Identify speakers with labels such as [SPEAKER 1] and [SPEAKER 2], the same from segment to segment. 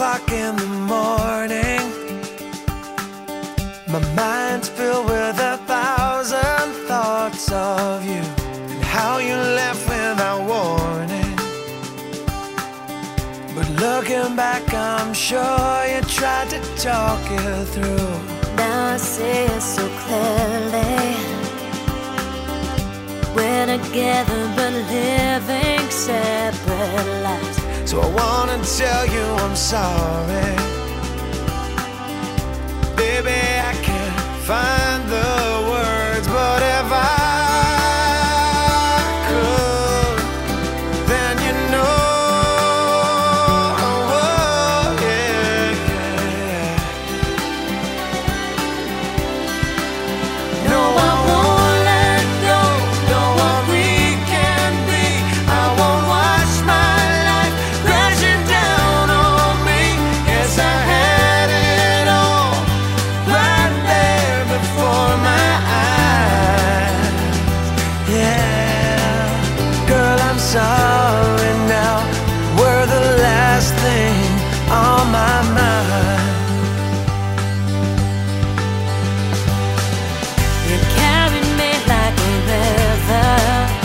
[SPEAKER 1] o'clock in the morning. My mind's filled with 1,000 thoughts of you and how you left without warning. But looking back, I'm sure you tried to talk it through.
[SPEAKER 2] Now I see it so clearly. We're together but living separate lives.
[SPEAKER 1] So I wanna tell you I'm sorry. Baby, I can't find the words, but if I could, then you know I would, yeah, yeah. No, I won't let go, know what we can be. I won't watch my life crashing down on me. Yes, I had it all right there before my eyes. Yeah, girl, I'm sorry now. We're the last thing on my mind.
[SPEAKER 2] You carried me like a river.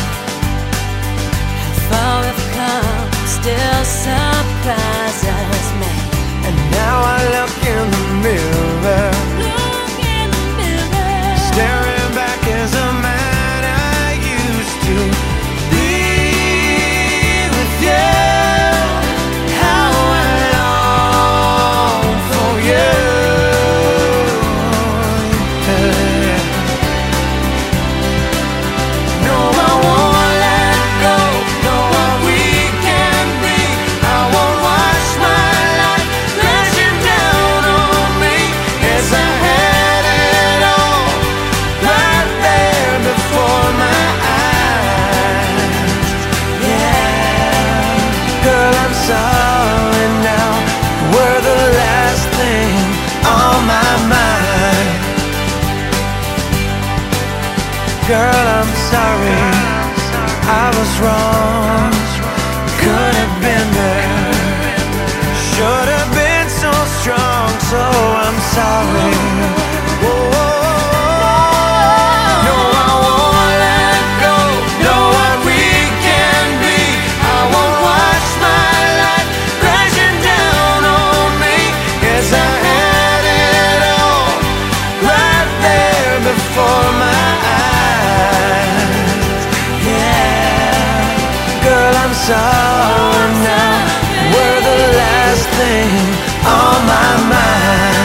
[SPEAKER 2] How far we've come still surprises me.
[SPEAKER 1] And now I look in the mirror,
[SPEAKER 2] Look in the mirror.
[SPEAKER 1] staring back as a man I used to be with you. How I long for you. Yeah. No, I won't let go, know what we can be. I won't watch my life crashing down on me. Yes, I had it all right there before my eyes. Yeah, girl, I'm sorry now. We're the last thing on my mind. Girl, I'm sorry, I was wrong. Could have been there, should have been so strong. So I'm sorry. Whoa. No, I won't let go, know what we can be. I won't watch my life crashing down on me. Yes, I had it all right there before my eyes. Yeah, girl, I'm sorry now. We're the last thing on my mind.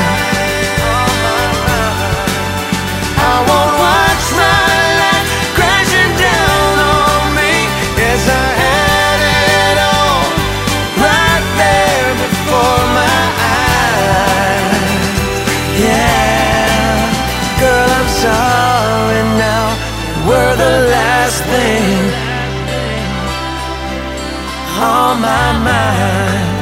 [SPEAKER 1] I won't watch my life crashing down on me. Yes, I had it all right there before my eyes. Yeah, girl, I'm sorry now. We're the last thing on my mind.